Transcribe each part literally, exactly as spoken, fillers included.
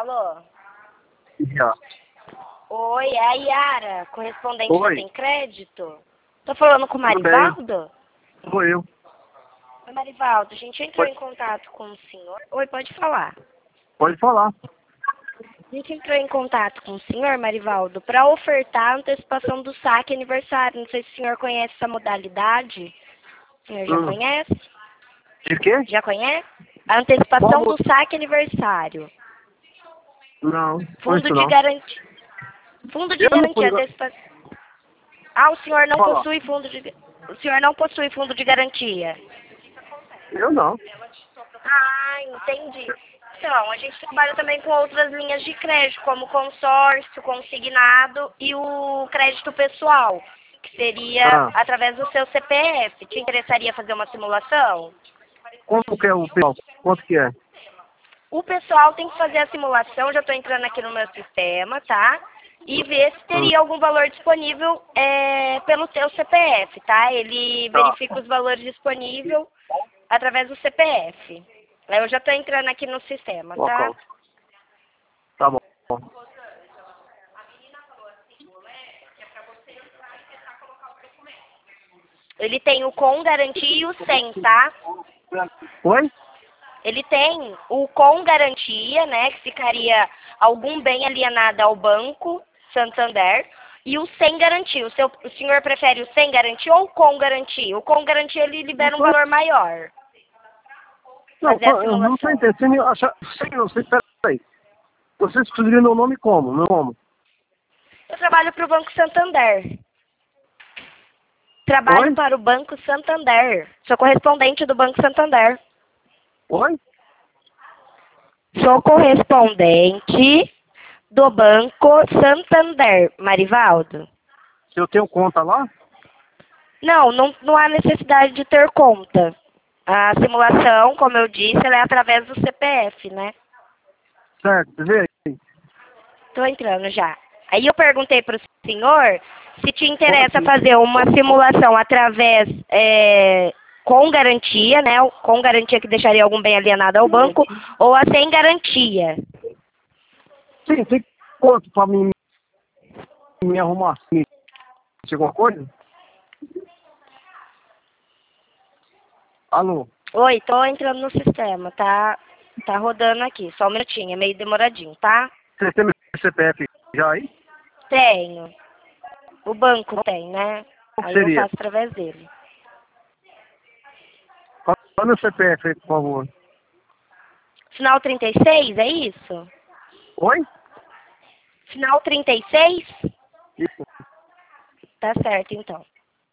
Alô? Já. Oi, é a Yara, correspondente Oi. da Tem Crédito? Tô falando com o Tudo bem. Marivaldo? Sou eu. Oi, Marivaldo, a gente entrou Oi. em contato com o senhor. Oi, pode falar. Pode falar. A gente entrou em contato com o senhor, Marivaldo, para ofertar a antecipação do saque aniversário. Não sei se o senhor conhece essa modalidade. O senhor já Hum. conhece? De quê? Já conhece? A antecipação Qual? do saque aniversário. Não, Fundo conheço de não. garantia. Fundo de Eu não garantia, fui... antecipação. Ah, o senhor não Fala. possui fundo de... O senhor não possui fundo de garantia. Eu não. Ah, entendi. Então, a gente trabalha também com outras linhas de crédito, como consórcio, consignado e o crédito pessoal, que seria Ah. através do seu C P F. Te interessaria fazer uma simulação? Como que é o pessoal? Quanto que é? O pessoal tem que fazer a simulação, já estou entrando aqui no meu sistema, tá? E ver se Hum. teria algum valor disponível é, pelo seu C P F, tá? Ele Tá. verifica os valores disponíveis através do C P F. Aí eu já estou entrando aqui no sistema, tá? Local. Tá bom. Ele tem o com garantia e o sem, tá? Oi? Ele tem o com garantia, né, que ficaria algum bem alienado ao Banco Santander, e o sem garantia. O, seu, o senhor prefere o sem garantia ou o com garantia? O com garantia ele libera um valor maior. Não, Fazer a eu não tô simulação. entendendo. Você me acha... Sei, não sei, peraí. Você escolheria meu nome como? Meu nome? Eu trabalho para o Banco Santander. Trabalho Oi? para o Banco Santander. Sou correspondente do Banco Santander. Oi? Sou correspondente do Banco Santander, Marivaldo. Se eu tenho conta lá? Não, não, não há necessidade de ter conta. A simulação, como eu disse, ela é através do C P F, né? Certo, você vê aí. Tô entrando já. Aí eu perguntei para o senhor se te interessa Pode. fazer uma simulação através, é, com garantia, né? Com garantia que deixaria algum bem alienado ao banco, ou a sem garantia. Sim, tem quanto pra mim me arrumar? Me... Chegou alguma coisa? Alô? Oi, tô entrando no sistema, tá? Tá rodando aqui, só um minutinho, é meio demoradinho, tá? Você tem meu C P F já aí? Tenho. O banco tem, né? Qual que Aí eu seria? faço através dele. Fala meu C P F aí, por favor. Final trinta e seis, é isso? Oi? Final trinta e seis? Isso. Tá certo, então.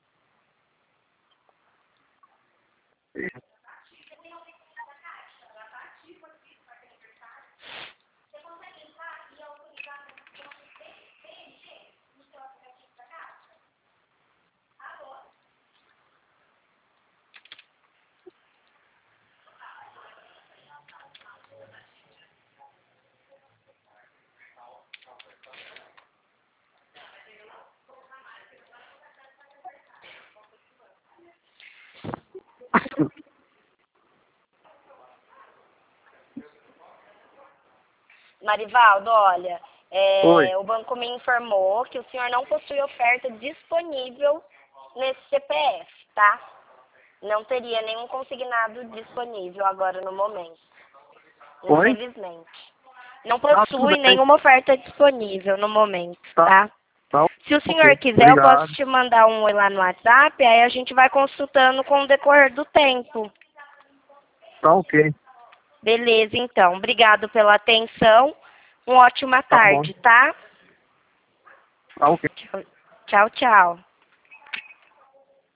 Marivaldo, olha, Oi. é, o banco me informou que o senhor não possui oferta disponível nesse C P F, tá? Não teria nenhum consignado disponível agora no momento. Oi? Infelizmente. Não Ah, tudo possui bem. nenhuma oferta disponível no momento, Tá. tá? Tá. Se o senhor Ok. quiser, eu Obrigado. posso te mandar um oi lá no WhatsApp, aí a gente vai consultando com o decorrer do tempo. Tá ok. Beleza, então. Obrigado pela atenção. Uma ótima Tá bom. tarde, tá? Tá ok. Tchau, tchau.